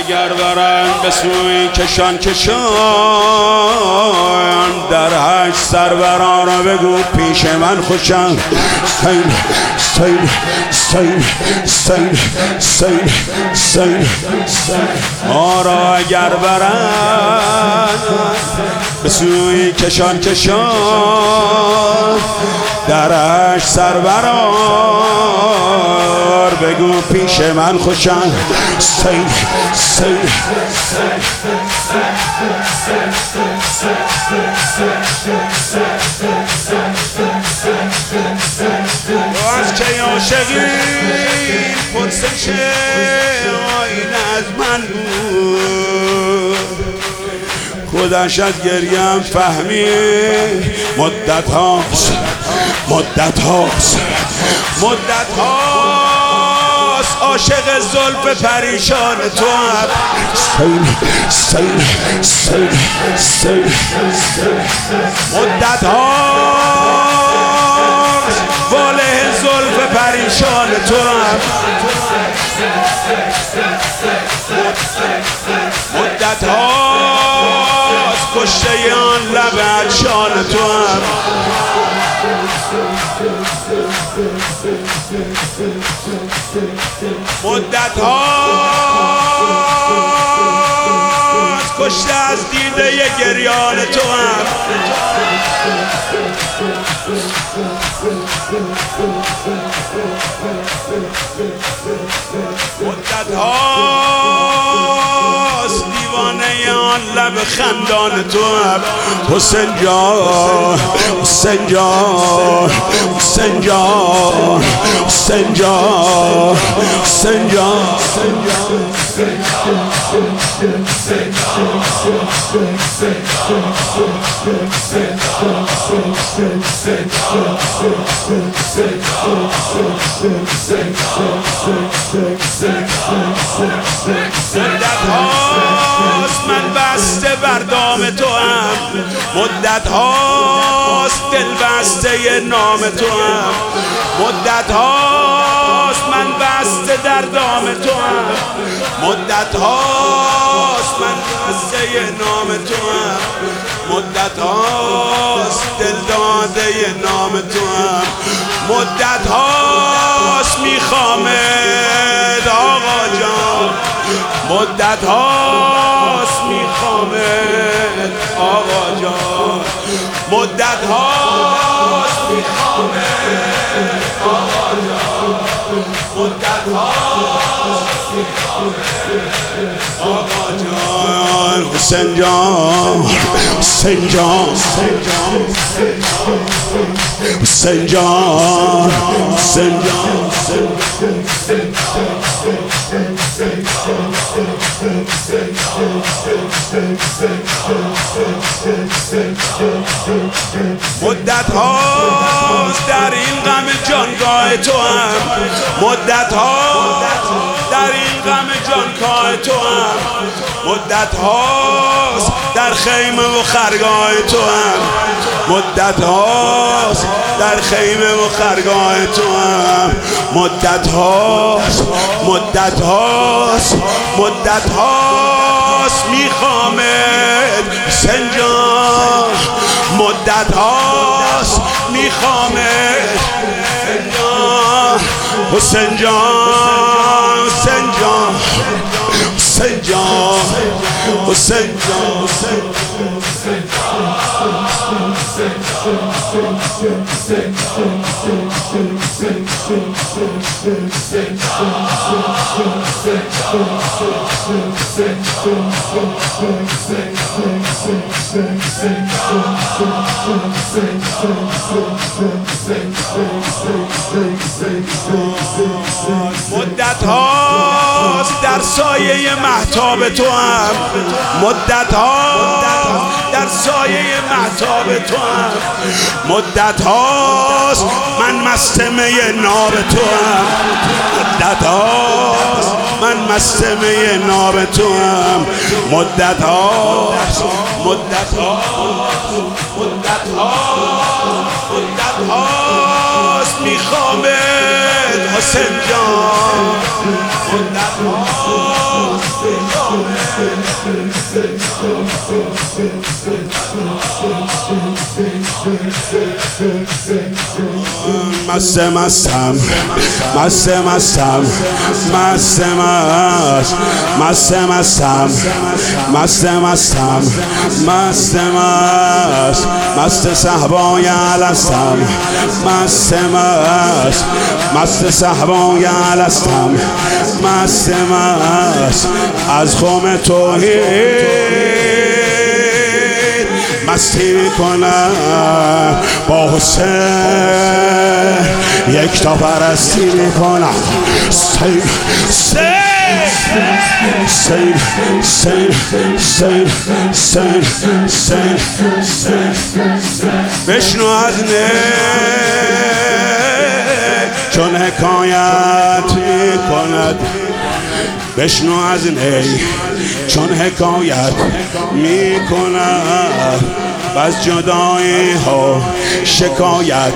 اگر برند به سوی کشان در هشت سروران را بگو پیش من خوشند سین سین سین سین سین سین ما را اگر برند به سوی کشان در هشت سروران بگو پیش من خوشند سین سین از که عاشقی پرسش این از من بود خودش از گریم فهمی مدت هاست عاشق زلف پریشان تو هم سین سین سین مدت هاست واله زلف پریشان تو هم مدت هاست کشته آن لب عطشان تو هم مدت هاست کشته از دیده گریان تو هم مدت هاست دیوانه آن لب خندان تو هم حسین جان حسین جان حسین جان حسین جان حسین جان مدت هاست من بسته بر دام تو هم مدت هاست دل بسته نام تو هم مدت هاست من بسته در دام تو هم مدت هاست من بسته نام تو هم مدت هاست دل داده نام تو هم مدت هاست میخوامد آقا جان مدت هاست میخوامد آقا جان مدت هاست میخوامد آقا جان مدت هاست میخوامد آقا جان حسین جان حسین جان حسین جان حسین جان مدت هاست در این غم جانگاه تو هم مدت هاست در این غم جانگاه تو هم مدت هاست در خیمه و خرگاه تو هم مدت هاست در خیمه و خرگاه تو هم مدت هاست مدت هاست مدت هاست میخوامد حسین جان مدت هاست میخوامد حسین جان حسین جان حسین جان حسین جان مدت هاست در سایه مهتاب تو هم مدت هاست در سایه مهتاب تو هم مدت هاست من مست می ناب تو هم مدت هاست من مست می ناب تو هم مدت هاست مدت هاست مدت هاست میخوامد حسین جان مستم مستم مستم مستم مستم مستم مستم مستم مستم مستم مست صحبای الستم مستم مست صحبای الستم مستم از خم توحید مستی میکنم با حسین یک تا پرستی میکنم سین سین سین سین سین سین بشنو از نه چون حکایت میکند بشنو از نی چون حکایت میکند بس جدایی ها شکایت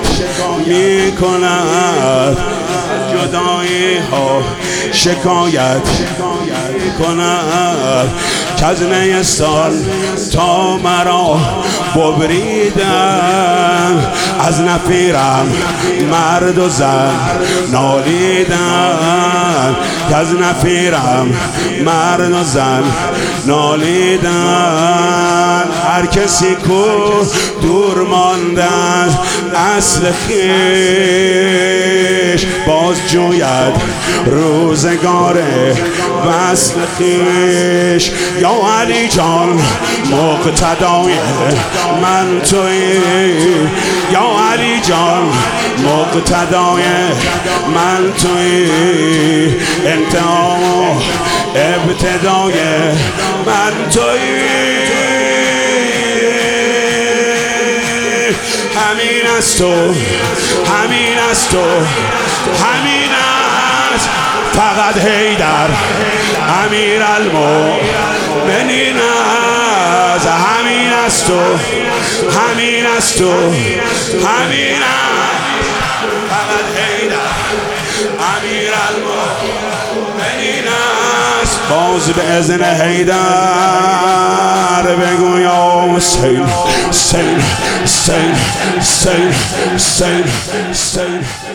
میکند جدایی ها شکایت میکند که از نیستان تا مرا ببریدم از نفیرم مرد و زن نالیدن که از نفیرم مرد و زن نالیدن هر کسی کو دور ماندن اصل خویش باز جوید روزگار وصل خویش یا علی جان مقتدای من تویی یا علی جان مقتدای من تویی انتها ابتدای من تویی همین است تو همین است تو همین است فقط حیدر امیرالمؤمنین است همین است تو همین است تو همین است فقط حیدر امیرالمؤمنین است باز به اذن حیدر بگو یا حسین سین سین سین سین سین